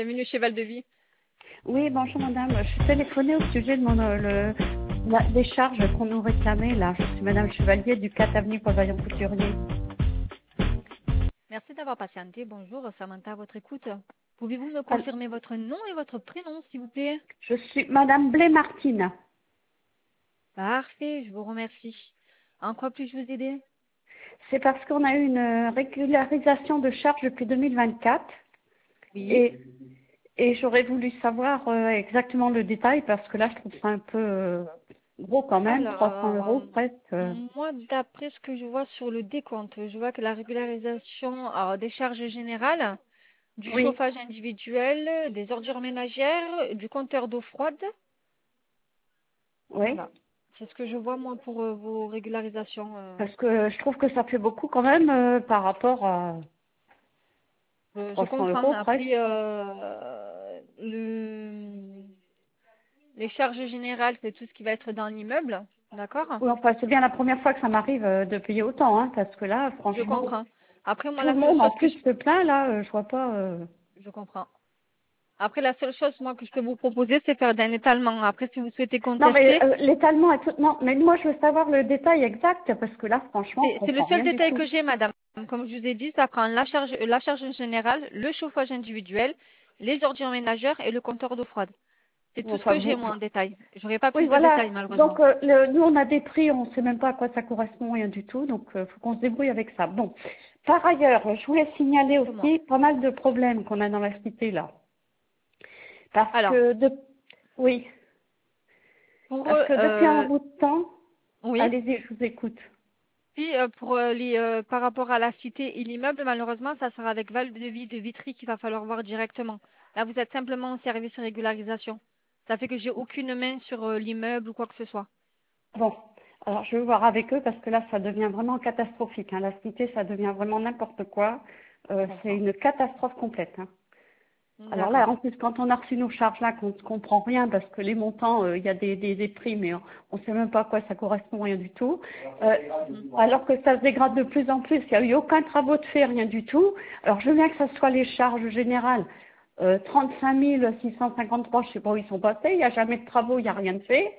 Bienvenue chez Val de Vie. Oui, bonjour madame. Je suis téléphonée au sujet de des charges qu'on nous réclamait là. Je suis madame Chevalier du 4 avenue Paul-Vaillant Couturier. Merci d'avoir patienté. Bonjour, Samantha, à votre écoute. Pouvez-vous me Alors, confirmer votre nom et votre prénom, s'il vous plaît? je suis madame Blé-Martine. Parfait, je vous remercie. En quoi puis-je vous aider? C'est parce qu'on a eu une régularisation de charges depuis 2024 Oui. et, et j'aurais voulu savoir exactement le détail parce que là je trouve ça un peu gros quand même, 300 Alors, euros presque. moi, d'après ce que je vois sur le décompte, je vois que la régularisation des charges générales, du Oui, chauffage individuel, des ordures ménagères, du compteur d'eau froide, oui. voilà. C'est ce que je vois, moi, pour vos régularisations. Parce que je trouve que ça fait beaucoup quand même par rapport à Je 300 comprends. euros presque. Après, les charges générales, c'est tout ce qui va être dans l'immeuble. D'accord? Oui, enfin, c'est bien la première fois que ça m'arrive de payer autant, hein, parce que là, Je franchement, comprends. Après, moi, tout le la seule monde en chose que plus se plaint, là, je vois pas. je comprends. Après, la seule chose, moi, que je peux vous proposer, c'est faire d'un étalement. Après, si vous souhaitez Non, mais contester, l'étalement et tout. Non, mais moi, je veux savoir le détail exact, parce que là, franchement, on c'est le comprend seul rien du détail tout. que j'ai, madame. Comme je vous ai dit, ça prend la charge générale, le chauffage individuel, les ordures ménagères et le compteur d'eau froide. C'est tout ce Enfin, que j'ai, moi, en détail. J'aurai pas oui, plus de voilà. détails, malheureusement. Donc, nous, on a des prix, on ne sait même pas à quoi ça correspond, rien du tout. Donc, faut qu'on se débrouille avec ça. Bon. Par ailleurs, je voulais signaler Dites-moi. aussi pas mal de problèmes qu'on a dans la cité, là. Parce Alors, que, oui, pour parce que depuis un bout de temps, oui. allez-y, je vous écoute. Puis pour par rapport à la cité et l'immeuble, malheureusement, ça sera avec Val de Vie de Vitry qu'il va falloir voir directement. Là, vous êtes simplement en service régularisation. Ça fait que j'ai aucune main sur l'immeuble ou quoi que ce soit. Bon, alors je vais voir avec eux parce que là, ça devient vraiment catastrophique, hein. La cité, ça devient vraiment n'importe quoi. Je C'est comprends. une catastrophe complète, hein. Alors là, D'accord. en plus, quand on a reçu nos charges là, qu'on ne comprend rien parce que les montants, il y a des prix, mais on ne sait même pas à quoi ça correspond, rien du tout. Euh, Mhm. alors que ça se dégrade de plus en plus, il n'y a eu aucun travaux de fait, rien du tout. Alors je veux bien que ce soit les charges générales. 35 653, je ne sais pas où ils sont passés, il n'y a jamais de travaux, il n'y a rien de fait.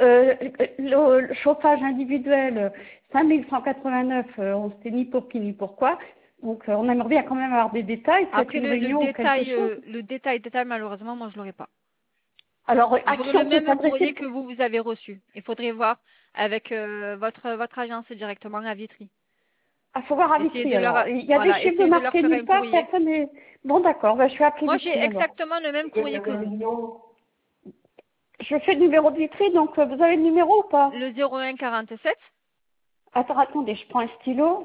Le chauffage individuel, 5 189, on ne sait ni pour qui ni pourquoi. Donc on aimerait bien quand même avoir des détails, peut-être Après une réunion ou quelque chose. détail, malheureusement, moi je l'aurai pas. Alors, à J'aurai qui le on peut même courrier s'adresser? que vous avez reçu. Il faudrait voir avec votre agence directement à Vitry. Ah, faut voir à Essayez Vitry, de leur alors. Il y a des voilà, chiffres de essayez de leur marqués faire nulle un part, courrier. personne n'est... Bon, d'accord, je vais appeler Moi, j'ai Vitry, alors. exactement le même courrier que vous. Je fais le numéro de Vitry, donc vous avez le numéro ou pas? Le 01 47 Attends, attendez, je prends un stylo.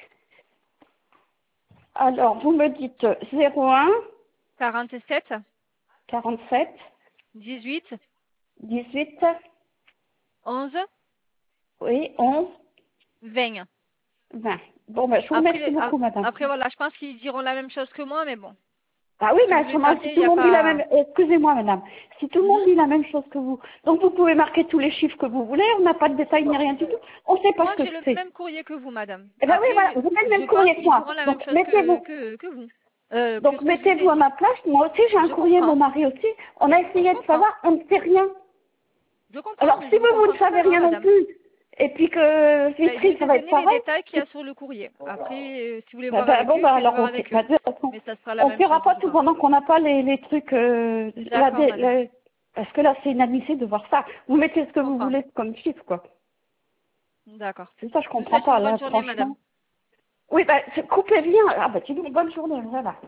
Alors, vous me dites 01 47 47 18 18 11 oui, 11 20. 20. Bon, ben, je vous remercie beaucoup, madame. Après voilà, je pense qu'ils diront la même chose que moi, mais bon. Ah oui, Si mais vous à ce les moment, appelez, si il tout n'y le a monde dit la pas. même... Excusez-moi, madame. Si tout le Mhm. monde dit la même chose que vous, donc vous pouvez marquer tous les chiffres que vous voulez, on n'a pas de détails ni rien du tout. On ne sait pas Moi, ce que j'ai le c'est. même courrier que vous, madame. Eh bien oui, voilà, Après, vous avez le je même pense courrier que qu'ils moi. diront la même Donc chose mettez-vous. que vous, que Donc ce que je vous ai mettez-vous à dit. ma place. Moi aussi, j'ai un Je courrier, mon comprends. mari aussi. On a Je essayé de comprends. savoir, on ne sait rien. Je comprends, Alors mais si je vous vous, vous comprends ne savez totalement, rien non madame. plus, et puis que Ben, je Vitry, vous ça ai va être donné les pareil, détails qu'il y a sur le courrier. Après, si vous voulez bah, voir bah, avec bon, eux, bah essayez de alors voir ok. avec eux. Bah, de toute façon, Mais ça sera la on ne même fera chose, pas je tout pense. pendant qu'on n'a pas les trucs, D'accord, madame. parce que là, c'est inadmissible de voir ça. Vous mettez ce Je que vous comprends. voulez comme chiffre, quoi. D'accord. C'est ça, je Je vous comprends souhaite une pas, bonne là, journée, madame. franchement. Oui, bah, coupez bien. Ah, bah, tu dis bonne journée, voilà.